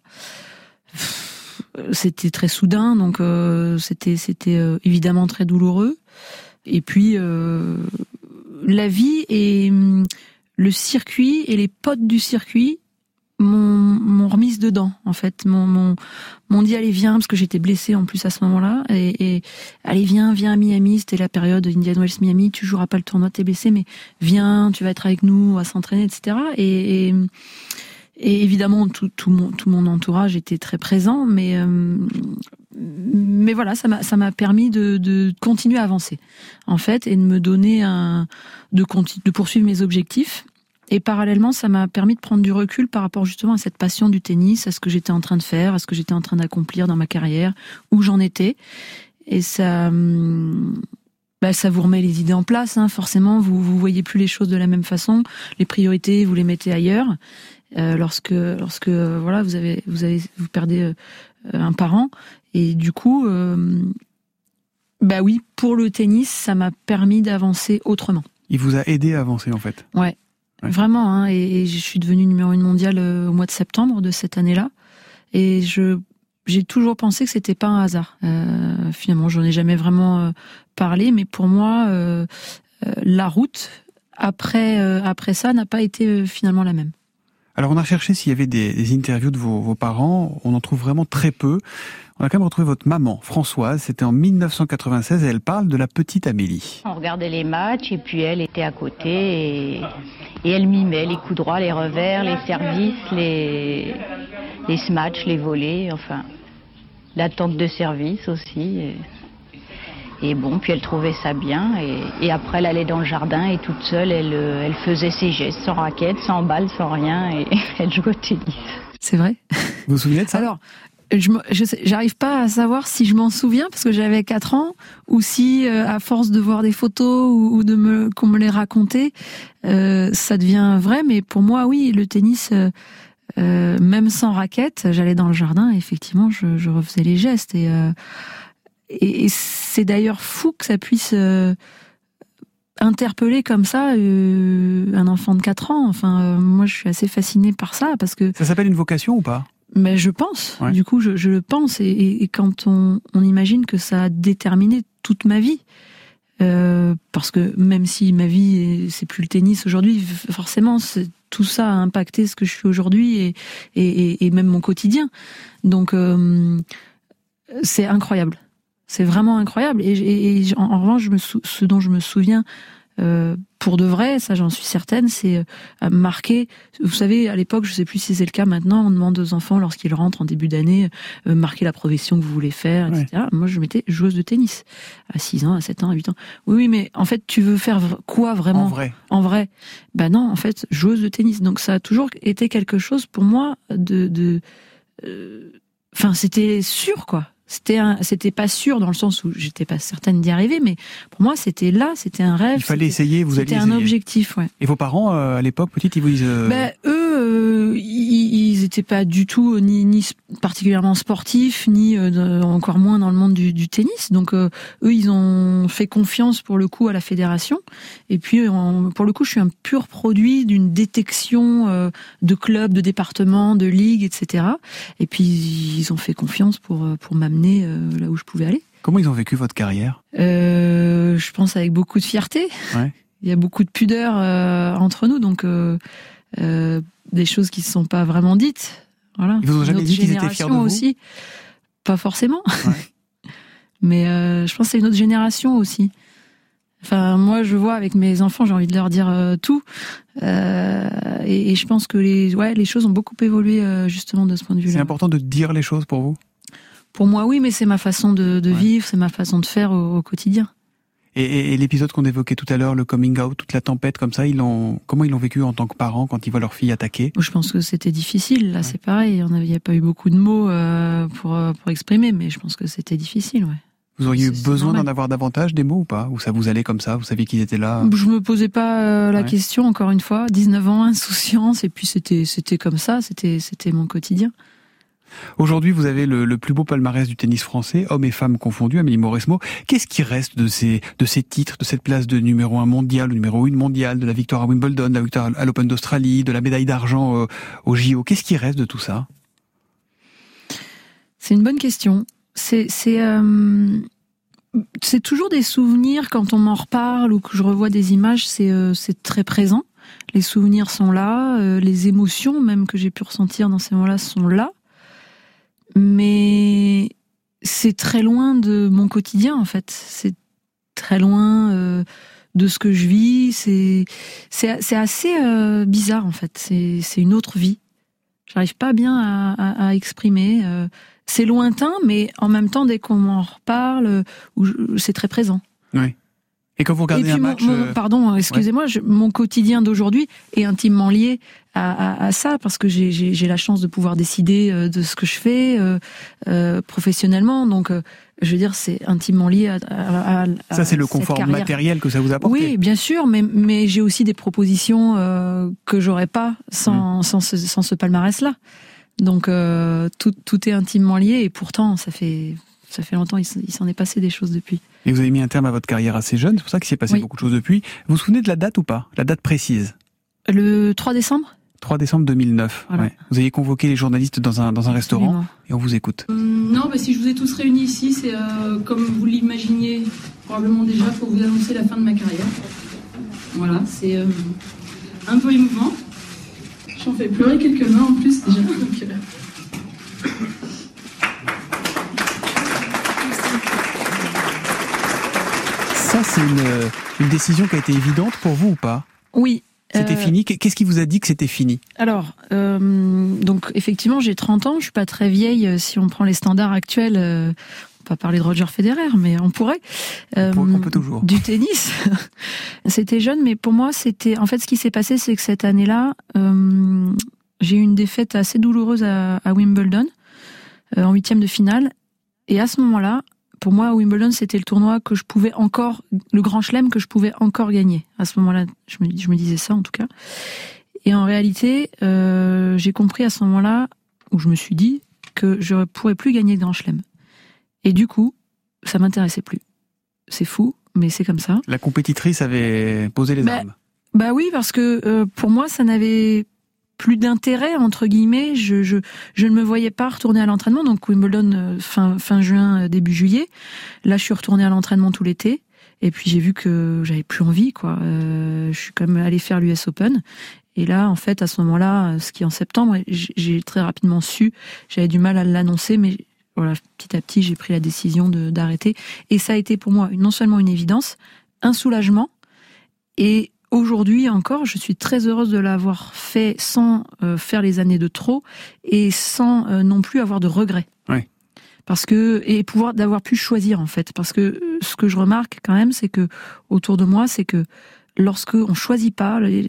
C'était très soudain, donc euh, c'était, c'était euh, évidemment très douloureux. Et puis euh, la vie et euh, le circuit et les potes du circuit m'ont, m'ont remise dedans, en fait. M'ont, m'ont, m'ont dit, allez, viens, parce que j'étais blessée en plus à ce moment-là. Et, et allez, viens, viens à Miami. C'était la période Indian Wells Miami. Tu joueras pas le tournoi, t'es blessé, mais viens, tu vas être avec nous, à s'entraîner, et cetera. Et, et, et évidemment, tout, tout, mon, tout mon entourage était très présent, mais, euh, mais voilà, ça m'a, ça m'a permis de, de continuer à avancer, en fait, et de me donner un, de, continu, de poursuivre mes objectifs. Et parallèlement, ça m'a permis de prendre du recul par rapport justement à cette passion du tennis, à ce que j'étais en train de faire, à ce que j'étais en train d'accomplir dans ma carrière, où j'en étais. Et ça, bah, ça vous remet les idées en place, hein. Forcément, vous vous voyez plus les choses de la même façon. Les priorités, vous les mettez ailleurs. Euh, lorsque, lorsque, euh, voilà, vous avez, vous avez, vous perdez euh, un parent. Et du coup, euh, bah oui, pour le tennis, ça m'a permis d'avancer autrement. Il vous a aidé à avancer, en fait. Ouais. Ouais. Vraiment, hein, et, et je suis devenue numéro une mondiale euh, au mois de septembre de cette année-là, et je j'ai toujours pensé que c'était pas un hasard. Euh, finalement, j'en ai jamais vraiment euh, parlé, mais pour moi, euh, euh, la route après euh, après ça n'a pas été euh, finalement la même. Alors, on a recherché s'il y avait des, des interviews de vos, vos parents. On en trouve vraiment très peu. On a quand même retrouvé votre maman, Françoise. C'était en mille neuf cent quatre-vingt-seize et elle parle de la petite Amélie. On regardait les matchs et puis elle était à côté et, et elle mimait les coups droits, les revers, les services, les, les smatchs, les volets, enfin, l'attente de service aussi. Et, et bon, puis elle trouvait ça bien et, et après elle allait dans le jardin et toute seule, elle, elle faisait ses gestes sans raquette, sans balle, sans rien et elle jouait au tennis. C'est vrai? Vous vous souvenez de ça? Alors, Je, je j'arrive pas à savoir si je m'en souviens parce que j'avais quatre ans ou si euh, à force de voir des photos ou, ou de me qu'on me les racontait, euh, ça devient vrai. Mais pour moi, oui, le tennis, euh, euh, même sans raquette, j'allais dans le jardin et effectivement, je, je refaisais les gestes et, euh, et, et c'est d'ailleurs fou que ça puisse euh, interpeller comme ça euh, un enfant de quatre ans. Enfin, euh, moi, je suis assez fascinée par ça parce que ça s'appelle une vocation ou pas? Mais je pense, ouais. Du coup, je, je le pense, et, et, et quand on, on imagine que ça a déterminé toute ma vie, euh, parce que même si ma vie, c'est plus le tennis aujourd'hui, forcément, c'est, tout ça a impacté ce que je suis aujourd'hui et, et, et même mon quotidien. Donc, euh, c'est incroyable. C'est vraiment incroyable. Et, et, et en, en revanche, je me sou, ce dont je me souviens, Euh, pour de vrai, ça j'en suis certaine, c'est euh, marquer. Vous savez, à l'époque, je sais plus si c'est le cas maintenant, on demande aux enfants lorsqu'ils rentrent en début d'année, euh, marquer la profession que vous voulez faire, et cetera. Ouais. Moi, je mettais joueuse de tennis à six ans, à sept ans, à huit ans. Oui, oui, mais en fait, tu veux faire quoi vraiment? En vrai. En vrai. Ben non, en fait, joueuse de tennis. Donc ça a toujours été quelque chose pour moi de, de, enfin, euh, c'était sûr, quoi. C'était un, c'était pas sûr dans le sens où j'étais pas certaine d'y arriver, mais pour moi c'était là, c'était un rêve. Il fallait essayer, vous alliez essayer. C'était un objectif, ouais. Et vos parents euh, à l'époque, petite, ils vous disent. Euh... Ben, eux, euh, ils, ils étaient pas du tout ni, ni particulièrement sportifs, ni euh, de, encore moins dans le monde du, du tennis. Donc euh, eux, ils ont fait confiance pour le coup à la fédération. Et puis on, pour le coup, je suis un pur produit d'une détection euh, de clubs, de départements, de ligues, et cetera. Et puis ils ont fait confiance pour pour m'amener là où je pouvais aller. Comment ils ont vécu votre carrière ? euh, Je pense avec beaucoup de fierté. Ouais. Il y a beaucoup de pudeur euh, entre nous, donc euh, euh, des choses qui ne se sont pas vraiment dites. Voilà. Ils vous ont jamais dit qu'ils étaient fiers de vous ? Aussi, pas forcément. Ouais. Mais euh, je pense que c'est une autre génération aussi. Enfin, moi, je vois avec mes enfants, j'ai envie de leur dire euh, tout. Euh, et, et je pense que les, ouais, les choses ont beaucoup évolué euh, justement de ce point de vue-là. C'est important de dire les choses pour vous ? Pour moi, oui, mais c'est ma façon de, de ouais. vivre, c'est ma façon de faire au, au quotidien. Et, et, et l'épisode qu'on évoquait tout à l'heure, le coming out, toute la tempête comme ça, ils l'ont, comment ils l'ont vécu en tant que parents quand ils voient leur fille attaquée ? Je pense que c'était difficile. Là, ouais. c'est pareil. Il n'y a pas eu beaucoup de mots euh, pour pour exprimer, mais je pense que c'était difficile, ouais. Vous auriez eu c'est, besoin c'est d'en avoir davantage des mots ou pas ? Ou ça vous allait comme ça ? Vous saviez qu'ils étaient là ? Je me posais pas euh, la ouais. question, encore une fois. dix-neuf ans, insouciance, et puis c'était c'était comme ça. C'était c'était mon quotidien. Aujourd'hui, vous avez le, le plus beau palmarès du tennis français, hommes et femmes confondus, Amélie Mauresmo. Qu'est-ce qui reste de ces, de ces titres, de cette place de numéro un mondial, ou numéro une mondial, de la victoire à Wimbledon, de la victoire à l'Open d'Australie, de la médaille d'argent euh, au J O ? Qu'est-ce qui reste de tout ça ? C'est une bonne question. C'est, c'est, euh, c'est toujours des souvenirs quand on m'en reparle ou que je revois des images, c'est, euh, c'est très présent. Les souvenirs sont là, euh, les émotions même que j'ai pu ressentir dans ces moments-là sont là. Mais c'est très loin de mon quotidien, en fait. C'est très loin euh, de ce que je vis. C'est, c'est, c'est assez euh, bizarre, en fait. C'est, c'est une autre vie. J'arrive pas bien à, à, à exprimer. Euh, c'est lointain, mais en même temps, dès qu'on m'en reparle, euh, c'est très présent. Oui. Et quand vous regardez Et puis un mon, match... Mon, euh... Pardon, excusez-moi, ouais. je, mon quotidien d'aujourd'hui est intimement lié à, à, à ça, parce que j'ai, j'ai, j'ai la chance de pouvoir décider euh, de ce que je fais euh, euh, professionnellement. Donc, euh, je veux dire, c'est intimement lié à, à, à Ça, c'est le confort carrière. matériel que ça vous apporte. Oui, bien sûr, mais, mais j'ai aussi des propositions euh, que j'aurais pas sans, mmh. sans, ce, sans ce palmarès-là. Donc, euh, tout, tout est intimement lié, et pourtant, ça fait... Ça fait longtemps, il s'en est passé des choses depuis. Et vous avez mis un terme à votre carrière assez jeune, c'est pour ça qu'il s'est passé oui. beaucoup de choses depuis. Vous vous souvenez de la date ou pas ? La date précise ? Le trois décembre ? trois décembre deux mille neuf. Voilà. Ouais. Vous avez convoqué les journalistes dans un, dans un restaurant et on vous écoute. Euh, non, bah, si je vous ai tous réunis ici, c'est euh, comme vous l'imaginiez probablement déjà pour vous annoncer la fin de ma carrière. Voilà, c'est euh, un peu émouvant. J'en fais pleurer quelques mains en plus déjà. Donc, euh... Ça, c'est une, une décision qui a été évidente pour vous ou pas ? Oui. C'était euh... fini ? Qu'est-ce qui vous a dit que c'était fini ? Alors, euh, donc effectivement, j'ai trente ans, je suis pas très vieille. Si on prend les standards actuels, euh, on va pas parler de Roger Federer, mais on pourrait. Euh, on, peut, on peut toujours. Du tennis. C'était jeune, mais pour moi, c'était... En fait, ce qui s'est passé, c'est que cette année-là, euh, j'ai eu une défaite assez douloureuse à, à Wimbledon, euh, en huitième de finale. Et à ce moment-là, pour moi, Wimbledon, c'était le tournoi que je pouvais encore, le grand chelem que je pouvais encore gagner. À ce moment-là, je me, je me disais ça, en tout cas. Et en réalité, euh, j'ai compris à ce moment-là, où je me suis dit, que je ne pourrais plus gagner le grand chelem. Et du coup, ça m'intéressait plus. C'est fou, mais c'est comme ça. La compétitrice avait posé les bah, armes. Bah oui, parce que euh, pour moi, ça n'avait plus d'intérêt, entre guillemets. Je, je, je ne me voyais pas retourner à l'entraînement. Donc Wimbledon, euh, fin, fin juin, début juillet. Là, je suis retournée à l'entraînement tout l'été. Et puis j'ai vu que j'avais plus envie, quoi. Euh, je suis quand même allée faire l'U S Open. Et là, en fait, à ce moment-là, ce qui est en septembre, j'ai très rapidement su, j'avais du mal à l'annoncer, mais voilà, petit à petit, j'ai pris la décision de, d'arrêter. Et ça a été pour moi non seulement une évidence, un soulagement. Et aujourd'hui encore, je suis très heureuse de l'avoir fait sans euh, faire les années de trop et sans euh, non plus avoir de regrets. Oui. Parce que, et pouvoir d'avoir pu choisir, en fait. Parce que ce que je remarque quand même, c'est que autour de moi, c'est que lorsque on choisit pas,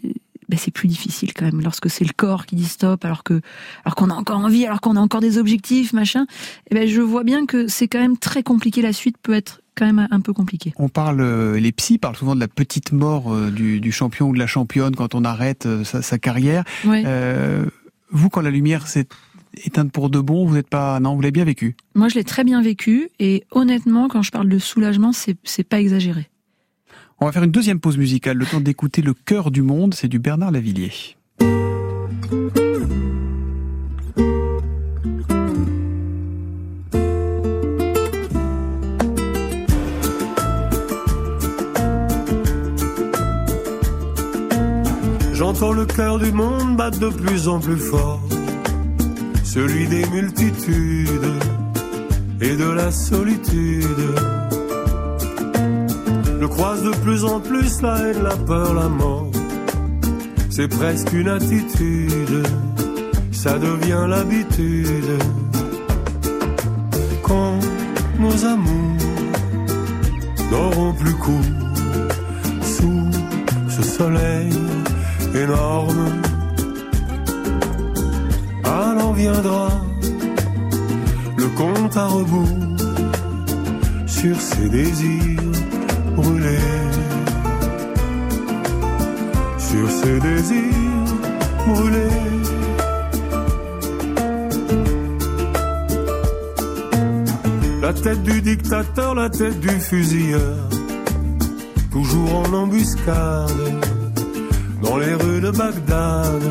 ben c'est plus difficile quand même. Lorsque c'est le corps qui dit stop, alors que, alors qu'on a encore envie, alors qu'on a encore des objectifs, machin. Et ben je vois bien que c'est quand même très compliqué. La suite peut être quand même un peu compliqué. On parle, les psys parlent souvent de la petite mort du, du champion ou de la championne quand on arrête sa, sa carrière. Ouais. Euh, vous, quand la lumière s'est éteinte pour de bon, vous n'êtes pas, non, vous l'avez bien vécu? Moi, je l'ai très bien vécu et honnêtement, quand je parle de soulagement, c'est, c'est pas exagéré. On va faire une deuxième pause musicale, le temps d'écouter Le cœur du monde, c'est du Bernard Lavilliers. J'entends le cœur du monde battre de plus en plus fort, celui des multitudes et de la solitude. Je croise de plus en plus la haine, la peur, la mort. C'est presque une attitude, ça devient l'habitude. Quand nos amours n'auront plus cours sous ce soleil énorme, alors viendra le compte à rebours sur ces désirs brûlés, sur ces désirs brûlés. La tête du dictateur, la tête du fusilleur, toujours en embuscade dans les rues de Bagdad.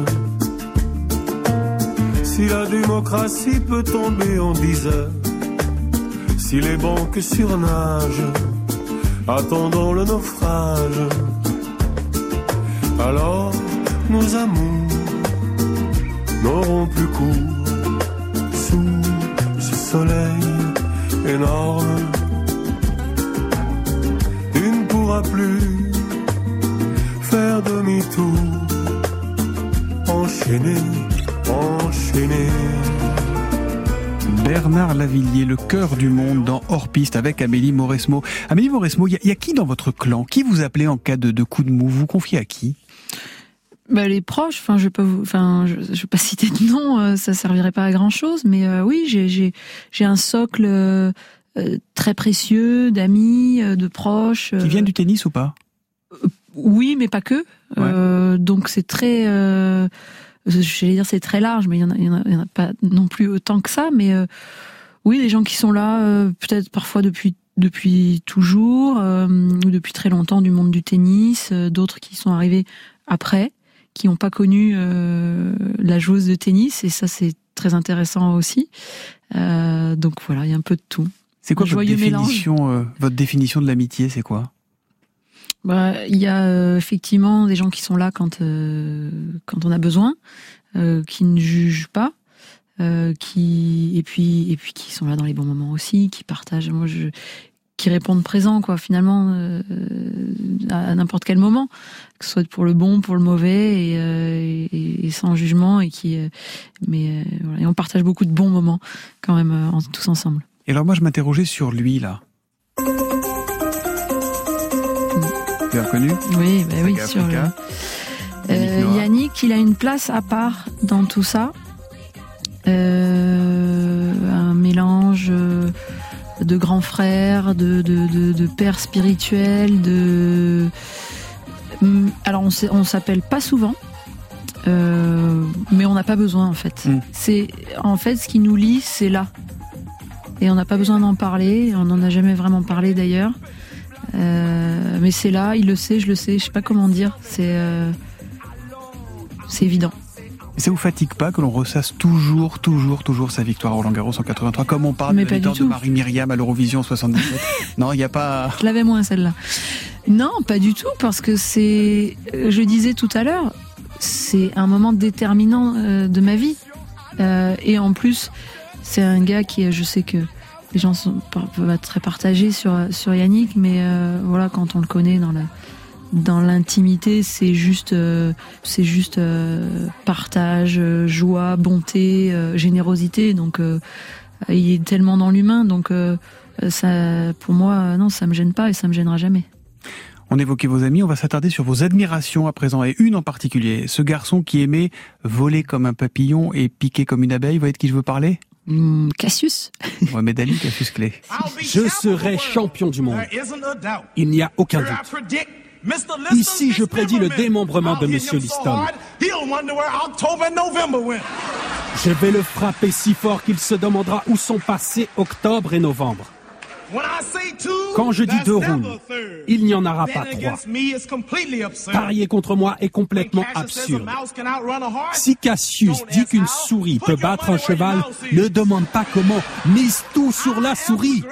Si la démocratie peut tomber en dix heures, si les banques surnagent, attendant le naufrage, alors nos amours n'auront plus cours sous ce soleil énorme. Tu ne pourras plus faire demi-tour, enchaîner, enchaîner. Bernard Lavilliers, Le cœur du monde dans Hors Piste avec Amélie Mauresmo. Amélie Mauresmo, il y, y a qui dans votre clan? Qui vous appelez en cas de, de coup de mou? Vous confiez à qui? Bah, les proches, enfin je vais pas vous, enfin je, je vais pas citer de nom, euh, ça servirait pas à grand chose, mais euh, oui, j'ai j'ai j'ai un socle euh, très précieux d'amis, euh, de proches. Euh, qui viennent du tennis ou pas? euh, Oui, mais pas que. Ouais. Euh, donc c'est très, euh, j'allais dire c'est très large, mais il y en a, il y en a, il y en a pas non plus autant que ça, mais euh, oui, des gens qui sont là, euh, peut-être parfois depuis depuis toujours euh, ou depuis très longtemps du monde du tennis, euh, d'autres qui sont arrivés après, qui n'ont pas connu euh, la joueuse de tennis, et ça c'est très intéressant aussi. Euh, donc voilà, il y a un peu de tout. C'est quoi votre définition, euh, votre définition de l'amitié, c'est quoi? Bah, il y a euh, effectivement des gens qui sont là quand euh, quand on a besoin, euh, qui ne jugent pas, euh, qui et puis et puis qui sont là dans les bons moments aussi, qui partagent. Moi, je qui répondent présent, quoi, finalement, euh, à, à n'importe quel moment, que ce soit pour le bon, pour le mauvais, et, euh, et, et sans jugement, et qui, euh, mais euh, voilà, et on partage beaucoup de bons moments quand même euh, en, tous ensemble. Et alors moi, je m'interrogeais sur lui là. Mmh. Tu l'as reconnu? Oui, bah oui, sur le... euh, Yannick, il a une place à part dans tout ça, euh, un mélange. Euh, de grands frères, de, de, de, de pères spirituels, de... Alors, on ne s'appelle pas souvent, euh, mais on n'a pas besoin, en fait. Mm. C'est, en fait, ce qui nous lie, c'est là. Et on n'a pas besoin d'en parler, on n'en a jamais vraiment parlé, d'ailleurs. Euh, mais c'est là, il le sait, je le sais, je sais pas comment dire, c'est... Euh, c'est évident. Ça vous fatigue pas que l'on ressasse toujours, toujours, toujours sa victoire à Roland-Garros en quatre-vingt-trois, comme on parle de la victoire de Marie-Myriam à l'Eurovision en soixante-dix-sept? Non, il n'y a pas... Je l'avais moins, celle-là. Non, pas du tout, parce que c'est... Je disais tout à l'heure, c'est un moment déterminant euh, de ma vie. Euh, et en plus, c'est un gars qui... Je sais que les gens sont, peuvent être très partagés sur, sur Yannick, mais euh, voilà, quand on le connaît dans la... Dans l'intimité, c'est juste, euh, c'est juste euh, partage, euh, joie, bonté, euh, générosité. Donc, euh, il est tellement dans l'humain. Donc, euh, ça, pour moi, non, ça me gêne pas et ça me gênera jamais. On évoquait vos amis, on va s'attarder sur vos admirations à présent, et une en particulier. Ce garçon qui aimait voler comme un papillon et piquer comme une abeille, vous voyez de qui je veux parler ? Mmh, Cassius. Mohamed Ali, Cassius Clay. Je serai champion du monde. Il n'y a aucun doute. Ici, je prédis le démembrement de Monsieur Liston. Je vais le frapper si fort qu'il se demandera où sont passés octobre et novembre. Quand je dis deux rounds, il n'y en aura pas trois. Parier contre moi est complètement absurde. Si Cassius dit qu'une souris peut battre un cheval, ne demande pas comment, mise tout sur la souris.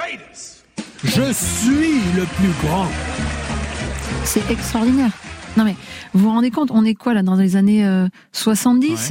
Je suis le plus grand. C'est extraordinaire. Non mais, vous vous rendez compte, on est quoi là, dans les années euh, soixante-dix ?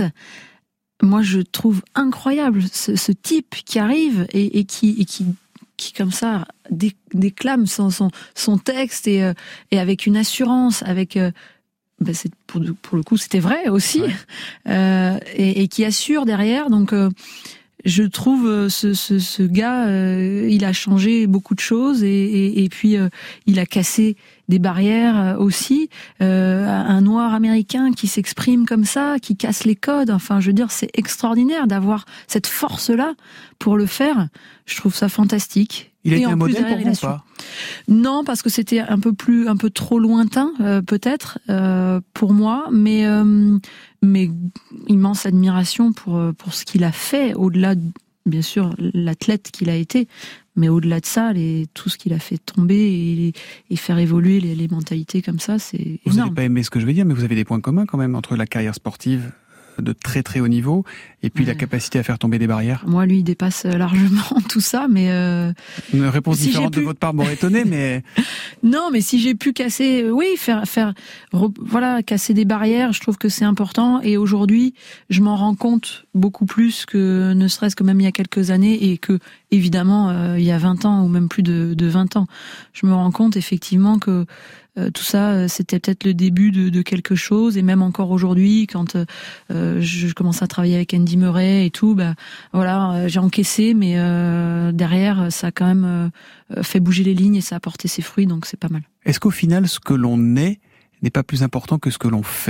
Ouais. Moi je trouve incroyable ce, ce type qui arrive et, et qui... Et qui qui comme ça dé, déclame son, son, son texte et, euh, et avec une assurance, avec euh, ben c'est pour, pour le coup c'était vrai aussi, ouais. euh, et, et qui assure derrière. Donc euh, je trouve euh, ce, ce, ce gars, euh, il a changé beaucoup de choses et, et, et puis euh, il a cassé des barrières aussi. Euh, un noir américain qui s'exprime comme ça, qui casse les codes. Enfin, je veux dire, c'est extraordinaire d'avoir cette force-là pour le faire. Je trouve ça fantastique. Il a été un modèle pour vous ou pas ? Non, parce que c'était un peu plus, un peu trop lointain, euh, peut-être euh, pour moi, mais euh, mais immense admiration pour pour ce qu'il a fait, au-delà de, bien sûr, l'athlète qu'il a été, mais au-delà de ça, les, tout ce qu'il a fait tomber et, et faire évoluer les, les mentalités comme ça, c'est énorme. Vous n'allez pas aimer ce que je vais dire, mais vous avez des points communs quand même entre la carrière sportive de très très haut niveau et puis ouais. la capacité à faire tomber des barrières. Moi, lui, il dépasse largement tout ça, mais euh, une réponse si différente pu... de votre part m'aurait étonné, mais non, mais si j'ai pu casser, oui, faire faire re... voilà, casser des barrières, je trouve que c'est important. Et aujourd'hui, je m'en rends compte beaucoup plus que ne serait-ce que même il y a quelques années et que évidemment euh, il y a vingt ans ou même plus de, de vingt ans, je me rends compte effectivement que Euh, tout ça, euh, c'était peut-être le début de, de quelque chose, et même encore aujourd'hui, quand euh, je commence à travailler avec Andy Murray et tout, bah voilà, euh, j'ai encaissé, mais euh, derrière, ça a quand même euh, fait bouger les lignes et ça a porté ses fruits, donc c'est pas mal. Est-ce qu'au final, ce que l'on est n'est pas plus important que ce que l'on fait ?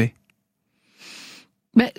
Ben,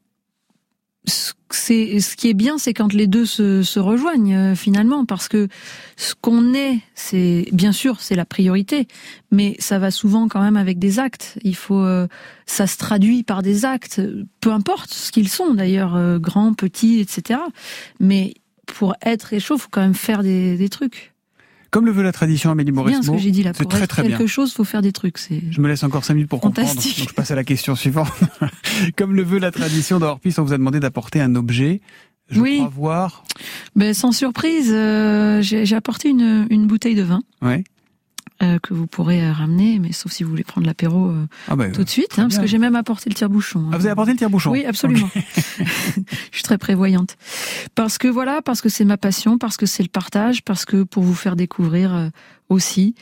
c'est ce qui est bien, c'est quand les deux se, se rejoignent euh, finalement, parce que ce qu'on est, c'est bien sûr c'est la priorité, mais ça va souvent quand même avec des actes. Il faut, euh, ça se traduit par des actes, peu importe ce qu'ils sont d'ailleurs, euh, grands, petits, et cetera. Mais pour être échaud, faut quand même faire des, des trucs. Comme le veut la tradition, Amélie Mauresmo. C'est bien ce que j'ai dit là. Pour très, être très quelque bien. chose, faut faire des trucs. C'est je me laisse encore cinq minutes pour fantastique. comprendre. Donc je passe à la question suivante. Comme le veut la tradition dans Hors-Piste, on vous a demandé d'apporter un objet. Je oui. crois voir. Ben, sans surprise, euh, j'ai, j'ai apporté une, une bouteille de vin. Ouais. Euh, que vous pourrez euh, ramener, mais sauf si vous voulez prendre l'apéro euh, ah bah, tout de suite, hein, parce que j'ai même apporté le tire-bouchon. Hein. Ah, vous avez apporté le tire-bouchon ? Oui, absolument. Okay. Je suis très prévoyante. Parce que voilà, parce que c'est ma passion, parce que c'est le partage, parce que pour vous faire découvrir euh, aussi.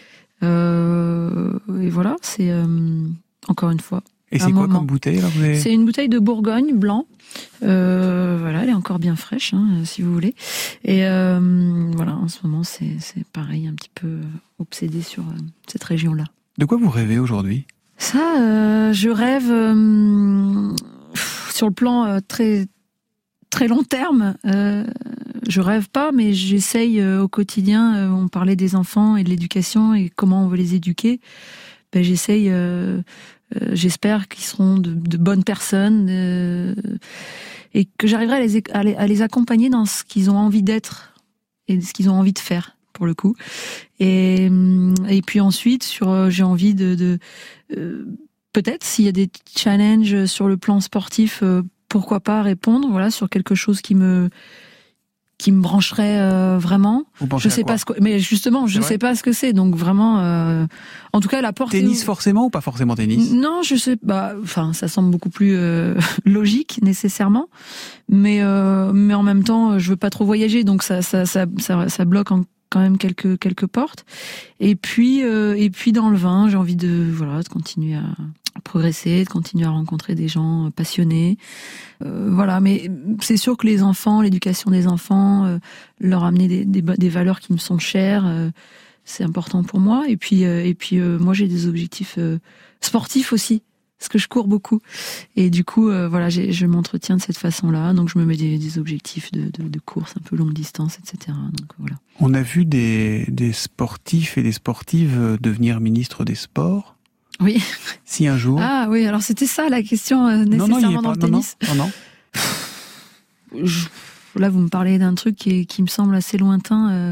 Euh, et voilà, c'est euh, encore une fois. Et c'est quoi comme bouteille là, vous avez... C'est une bouteille de Bourgogne blanc. Euh, voilà, elle est encore bien fraîche, hein, si vous voulez. Et euh, voilà, en ce moment, c'est, c'est pareil, un petit peu obsédé sur euh, cette région-là. De quoi vous rêvez aujourd'hui ? Ça, euh, je rêve euh, sur le plan euh, très très long terme. Euh, je rêve pas, mais j'essaye euh, au quotidien. Euh, on parlait des enfants et de l'éducation et comment on veut les éduquer. Ben, j'essaye. Euh, Euh, j'espère qu'ils seront de, de bonnes personnes euh, et que j'arriverai à les, à, les, à les accompagner dans ce qu'ils ont envie d'être et ce qu'ils ont envie de faire, pour le coup. Et, et puis ensuite, sur, euh, j'ai envie de... de euh, peut-être, s'il y a des challenges sur le plan sportif, euh, pourquoi pas répondre, voilà, sur quelque chose qui me... qui me brancherait euh, vraiment. Vous je sais pas ce que, mais justement, je sais pas ce que c'est. Donc vraiment, euh, en tout cas, la porte. Tennis forcément ou pas forcément tennis ? Non, je sais pas. Enfin, ça semble beaucoup plus euh, logique nécessairement, mais euh, mais en même temps, je veux pas trop voyager, donc ça ça ça ça, ça bloque en, quand même quelques quelques portes. Et puis euh, et puis dans le vin, j'ai envie de voilà de continuer à progresser, de continuer à rencontrer des gens passionnés. Euh, voilà, mais c'est sûr que les enfants, l'éducation des enfants, euh, leur amener des, des, des valeurs qui me sont chères, euh, c'est important pour moi. Et puis, euh, et puis euh, moi, j'ai des objectifs euh, sportifs aussi, parce que je cours beaucoup. Et du coup, euh, voilà, j'ai, je m'entretiens de cette façon-là. Donc, je me mets des, des objectifs de, de, de course un peu longue distance, et cetera. Donc, voilà. On a vu des, des sportifs et des sportives devenir ministre des Sports. Oui. Si un jour. Ah oui, alors c'était ça la question euh, nécessairement non, non, dans pas, le tennis. Non, non. non. Je, là, vous me parlez d'un truc qui, est, qui me semble assez lointain. Euh...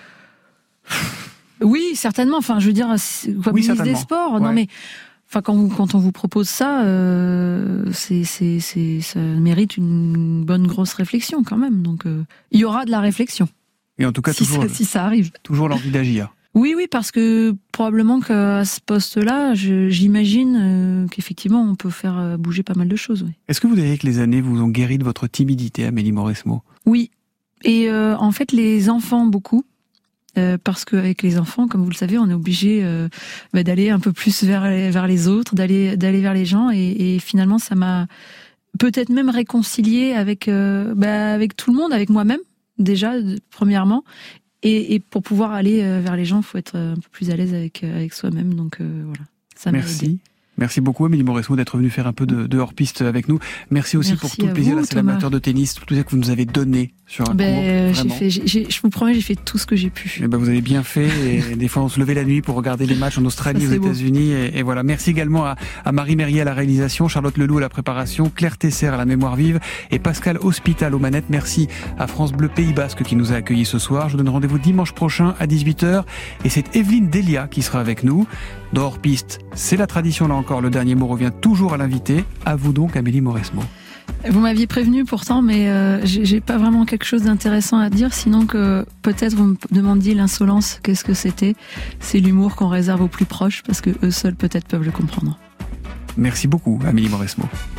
Oui, certainement. Enfin, je veux dire, quoi, oui, ministre des Sports. Ouais. Non, mais enfin, quand, vous, quand on vous propose ça, euh, c'est, c'est, c'est, ça mérite une bonne grosse réflexion quand même. Donc, euh, il y aura de la réflexion. Et en tout cas, si toujours, ça, si ça arrive. Toujours l'envie d'agir. Oui, oui, parce que probablement qu'à ce poste-là, je, j'imagine euh, qu'effectivement, on peut faire bouger pas mal de choses. Oui. Est-ce que vous diriez que les années vous ont guéri de votre timidité, Amélie Mauresmo ? Oui. Et euh, en fait, les enfants, beaucoup. Euh, parce qu'avec les enfants, comme vous le savez, on est obligé euh, bah, d'aller un peu plus vers les, vers les autres, d'aller, d'aller vers les gens. Et, et finalement, ça m'a peut-être même réconcilié avec, euh, bah, avec tout le monde, avec moi-même, déjà, premièrement. Et, et pour pouvoir aller vers les gens, il faut être un peu plus à l'aise avec, avec soi-même. Donc euh, voilà, ça m'a Merci. aidé. Merci beaucoup, Amélie Mauresmo, d'être venue faire un peu de, de hors-piste avec nous. Merci aussi Merci pour tout le à plaisir, vous, là, c'est l'amateur de tennis, tout le plaisir que vous nous avez donné sur un ben, cours. J'ai fait, j'ai, j'ai, je vous promets, j'ai fait tout ce que j'ai pu. Et ben, vous avez bien fait. Et des fois, on se levait la nuit pour regarder les matchs en Australie, ça, aux États-Unis. Et, et voilà. Merci également à, à Marie Merrier à la réalisation, Charlotte Leloup à la préparation, Claire Tesser à la mémoire vive et Pascal Hospital aux manettes. Merci à France Bleu Pays Basque qui nous a accueillis ce soir. Je vous donne rendez-vous dimanche prochain à dix-huit heures. Et c'est Evelyne Delia qui sera avec nous. Dans Hors Piste, c'est la tradition là encore. Le dernier mot revient toujours à l'invité. À vous donc, Amélie Mauresmo. Vous m'aviez prévenu pourtant, mais euh, j'ai, j'ai pas vraiment quelque chose d'intéressant à dire, sinon que peut-être vous me demandiez l'insolence, qu'est-ce que c'était ? C'est l'humour qu'on réserve aux plus proches, parce que eux seuls peut-être peuvent le comprendre. Merci beaucoup, Amélie Mauresmo.